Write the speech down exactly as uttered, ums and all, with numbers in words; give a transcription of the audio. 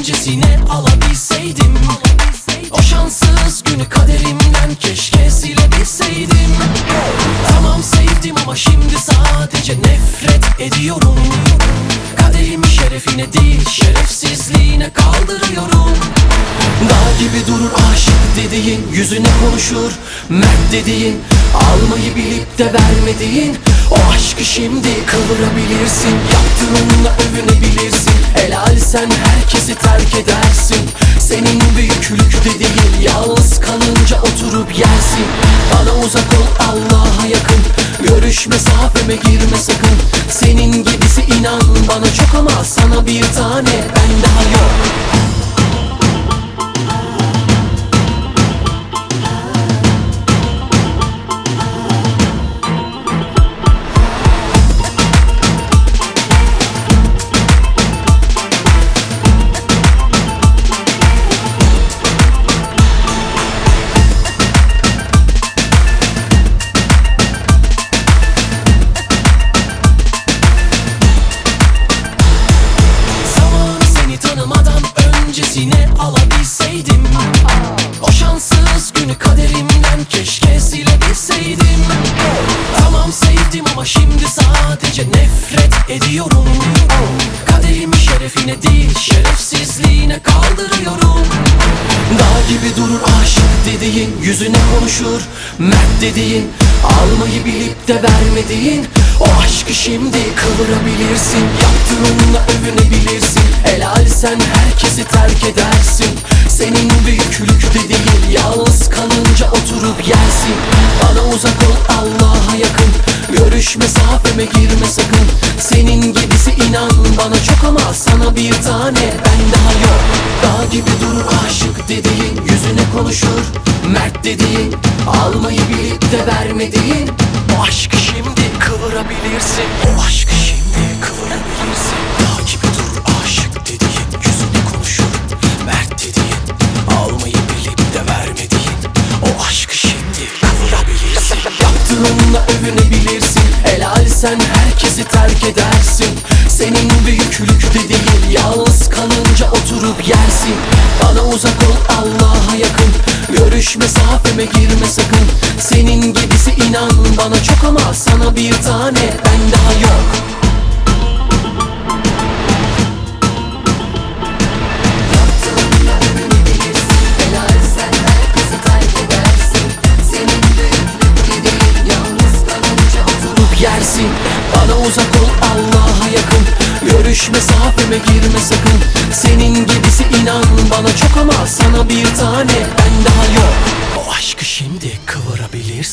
öncesine alabilseydim. O şanssız günü kaderimden keşke silebilseydim. Tamam sevdim ama şimdi sadece nefret ediyorum. Kaderimi şerefine değil şerefsizliğine kaldırıyorum. Dağ gibi durur aşık dediğin, yüzüne konuşur mert dediğin, almayı bilip de vermediğin o aşkı şimdi kıvırabilirsin. Yaptığınla övünebilirsin. Helal sen herkesi terk edersin. Senin büyüklük dediğin yalnız kalınca oturup yersin. Bana uzak ol Allah'a yakın, görüş mesafeme girme sakın. Senin gibisi inan bana çok ama sana bir tane ben daha yok. Öncesine alabilseydim. O şanssız günü kaderimden keşke silebilseydim. Tamam sevdim ama şimdi sadece nefret ediyorum. Kaderimi şerefine değil şerefsizliğine kaldırıyorum. Dağ gibi durur aşık dediğin, yüzüne konuşur mert dediğin, almayı bilip de vermediğin o aşkı şimdi kıvırabilirsin. Yaptığınla övünebilirsin. Helal sen herkesi terk edersin. Senin büyüklük dediğin yalnız kalınca oturup yersin. Bana uzak ol Allah'a yakın, görüş mesafeme girme sakın. Senin gibisi inan bana çok ama sana bir tane ben daha yok. Dağ gibi durur aşık dediğin, yüzüne konuşur mert dediğin, almayı bilip de vermediğin o aşkı şimdi kıvırabilirsin. O aşkı şimdi kıvırabilirsin. Dağ gibi durur aşık dediğin, yüzüne konuşur mert dediğin, almayı bilip de vermediğin o aşkı şimdi kıvırabilirsin. Yaptığınla övünebilirsin. Helal sen herkesi terk edersin. Senin büyüklük dediğin yalnız kalınca oturup yersin. Bana uzak ol Allah'a yakın, görüş mesafeme girme sakın. Senin gibisi inan bana çok ama sana bir tane ben daha yok. Yersin. Bana uzak ol Allah'a yakın, görüş mesafeme girme sakın. Senin gibisi inan bana çok ama sana bir tane ben daha yok. O aşkı şimdi kıvırabilirsin.